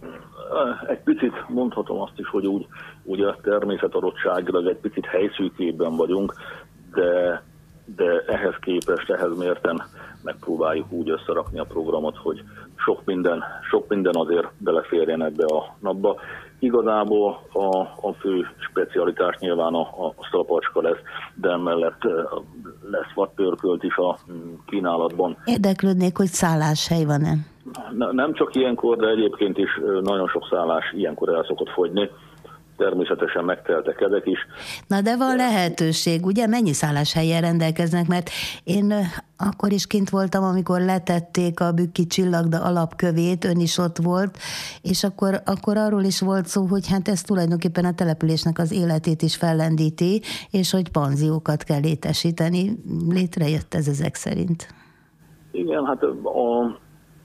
[SPEAKER 7] Egy picit mondhatom azt is, hogy úgy, úgy a természetadottságilag egy picit helyszűkében vagyunk, de, de ehhez képest, ehhez mérten megpróbáljuk úgy összerakni a programot, hogy sok minden, sok minden azért beleférjen ebbe a napba. Igazából a, a fő specialitás nyilván a, a strapacska lesz, de emellett lesz vadpörkölt is a kínálatban.
[SPEAKER 3] Érdeklődnék, hogy szálláshely van-e?
[SPEAKER 7] Nem csak ilyenkor, de egyébként is nagyon sok szállás ilyenkor el szokott fogyni. Természetesen megteltek ezek is.
[SPEAKER 3] Na de van lehetőség, ugye? Mennyi szálláshelyen rendelkeznek? Mert én akkor is kint voltam, amikor letették a bükki csillagda alapkövét, ön is ott volt, és akkor, akkor arról is volt szó, hogy hát ez tulajdonképpen a településnek az életét is fellendíti, és hogy panziókat kell létesíteni. Létrejött ez ezek szerint.
[SPEAKER 7] Igen, hát a...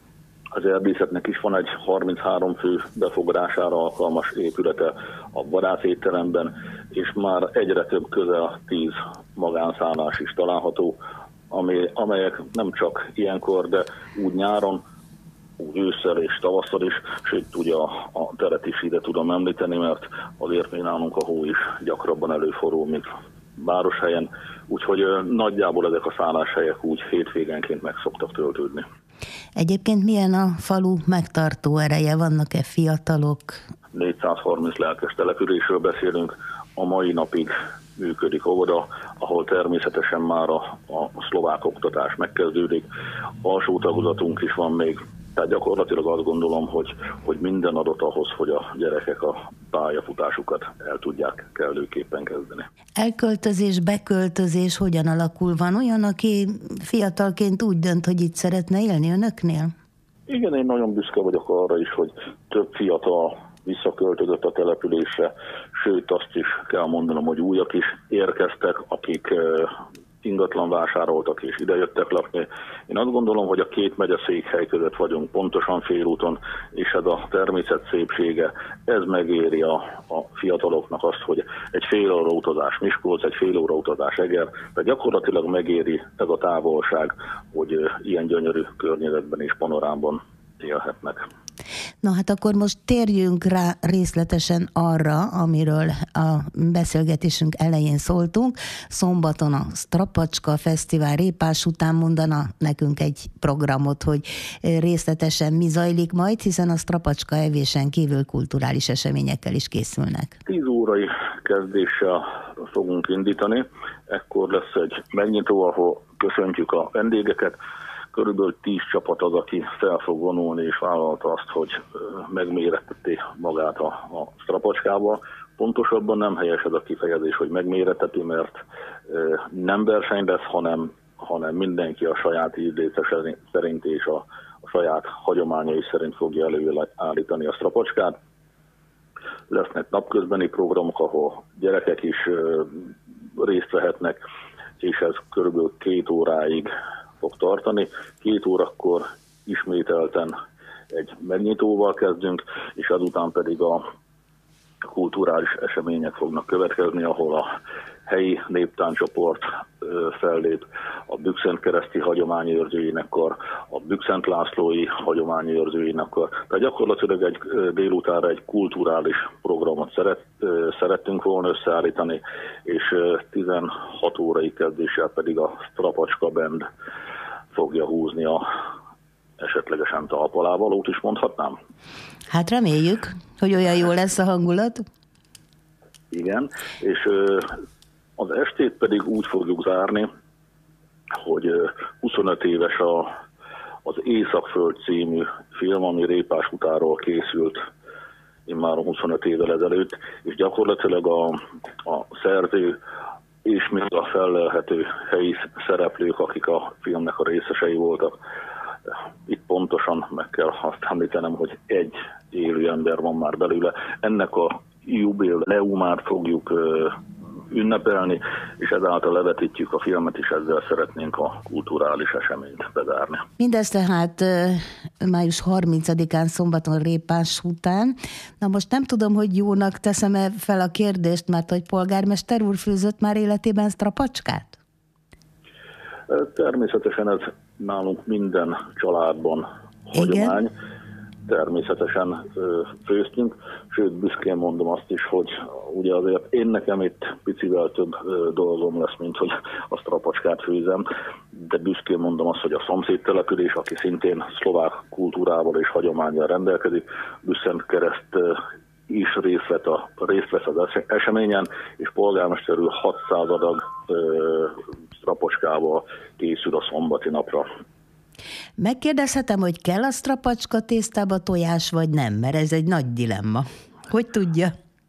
[SPEAKER 7] az erdészetnek is van egy harminchárom fő befogadására alkalmas épülete a vadászétteremben, és már egyre több, közel tíz magánszállás is található, ami, amelyek nem csak ilyenkor, de úgy nyáron, úgy ősszel és tavasszal is, sőt ugye a, a teret is ide tudom említeni, mert azért még nálunk a hó is gyakrabban előfordul, mint városhelyen, úgyhogy nagyjából ezek a szálláshelyek úgy hétvégenként meg szoktak töltődni.
[SPEAKER 3] Egyébként milyen a falu megtartó ereje? Vannak-e fiatalok?
[SPEAKER 7] négyszázharminc lelkes településről beszélünk. A mai napig működik óvoda, ahol természetesen már a, a szlovák oktatás megkezdődik. Alsó tagozatunk is van még. Tehát gyakorlatilag azt gondolom, hogy, hogy minden adott ahhoz, hogy a gyerekek a pályafutásukat el tudják kellőképpen kezdeni.
[SPEAKER 3] Elköltözés, beköltözés hogyan alakul? Van olyan, aki fiatalként úgy dönt, hogy itt szeretne élni önöknél?
[SPEAKER 7] Igen, én nagyon büszke vagyok arra is, hogy több fiatal visszaköltözött a településre, sőt azt is kell mondanom, hogy újak is érkeztek, akik ingatlan vásároltak és idejöttek lakni. Én azt gondolom, hogy a két megyeszékhely között vagyunk pontosan félúton, és ez a természet szépsége, ez megéri a, a fiataloknak azt, hogy egy fél óra utazás Miskolc, egy fél óra utazás Eger, de gyakorlatilag megéri ez a távolság, hogy ilyen gyönyörű környezetben és panorámban élhetnek.
[SPEAKER 3] Na hát akkor most térjünk rá részletesen arra, amiről a beszélgetésünk elején szóltunk. Szombaton a Strapacska Fesztivál Répás után mondana nekünk egy programot, hogy részletesen mi zajlik majd, hiszen a Strapacska evésen kívül kulturális eseményekkel is készülnek.
[SPEAKER 7] tíz órai kezdéssel fogunk indítani, ekkor lesz egy megnyitó, ahol köszöntjük a vendégeket, körülbelül tíz csapat az, aki fel fog vonulni, és vállalta azt, hogy megméretteti magát a, a strapacskába. Pontosabban nem helyes ez a kifejezés, hogy megméreteti, mert nem verseny lesz, hanem, hanem mindenki a saját ízlése szerint és a, a saját hagyományai szerint fogja előállítani a strapacskát. Lesznek napközbeni programok, ahol gyerekek is részt vehetnek, és ez körülbelül két óráig fog tartani. Két órakor ismételten egy megnyitóval kezdünk, és azután pedig a kulturális események fognak következni, ahol a helyi néptáncsoport fellép, a Bükszentkereszti hagyományőrzőjénekkar, a Bükkszent Lászlói hagyományőrzőjénekkar. Tehát gyakorlatilag egy délutánra egy kulturális programot szeret, szerettünk volna összeállítani, és tizenhat órai kezdéssel pedig a Strapacska Band fogja húzni a esetlegesen talpalávalót is mondhatnám.
[SPEAKER 3] Hát reméljük, hogy olyan jó lesz a hangulat.
[SPEAKER 7] Igen, és az estét pedig úgy fogjuk zárni, hogy huszonöt éves a, az Északföld című film, ami Répás utáról készült immáron huszonöt évvel ezelőtt, és gyakorlatilag a, a szerző és még a fellelhető helyi szereplők, akik a filmnek a részesei voltak. Itt pontosan meg kell azt említenem, hogy egy élő ember van már belőle. Ennek a jubileumát fogjuk ünnepelni, és ezáltal levetítjük a filmet, és ezzel szeretnénk a kulturális eseményt bezárni.
[SPEAKER 3] Mindez tehát május harmincadikán szombaton Répás után. Na most nem tudom, hogy jónak teszem-e fel a kérdést, mert hogy polgármester úr főzött már életében strapacskát?
[SPEAKER 7] Természetesen ez nálunk minden családban hagyomány. Igen. Természetesen főztünk, sőt büszkén mondom azt is, hogy ugye azért én nekem itt picivel több dolgom lesz, mint hogy a strapacskát főzem, de büszkén mondom azt, hogy a szomszédtelepülés, aki szintén szlovák kultúrával és hagyománnyal rendelkezik, Bükszentkereszt is részt vett, a, részt vesz az eseményen, és polgármester úr hatszáz adag strapacskával készül a szombati napra.
[SPEAKER 3] Megkérdezhetem, hogy kell a strapacska tésztába tojás, vagy nem? Mert ez egy nagy dilemma. Hogy tudja?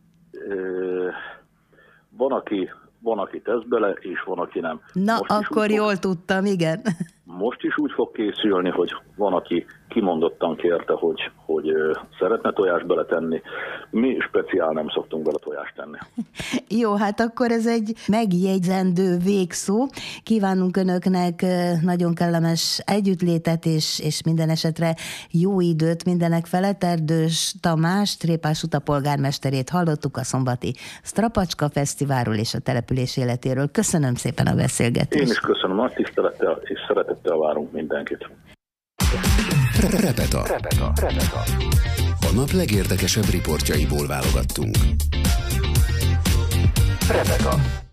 [SPEAKER 7] Van, aki, van, aki tesz bele, és van, aki nem.
[SPEAKER 3] Na, most akkor jól fog, tudtam, igen.
[SPEAKER 7] Most is úgy fog készülni, hogy van, aki kimondottan kérte, hogy, hogy szeretne tojást beletenni. Mi speciál nem szoktunk bele tojást tenni.
[SPEAKER 3] Jó, hát akkor ez egy megjegyzendő végszó. Kívánunk önöknek nagyon kellemes együttlétet, és, és minden esetre jó időt mindenek felett. Erdős Tamás, Répás Uta polgármesterét hallottuk a szombati Strapacska Fesztiválról és a település életéről. Köszönöm szépen a beszélgetést.
[SPEAKER 7] Én is köszönöm, nagy tisztelettel és szeretettel várunk mindenkit.
[SPEAKER 1] Repeta. Repeta. Repeta. A nap legérdekesebb riportjaiból válogattunk. Repeta.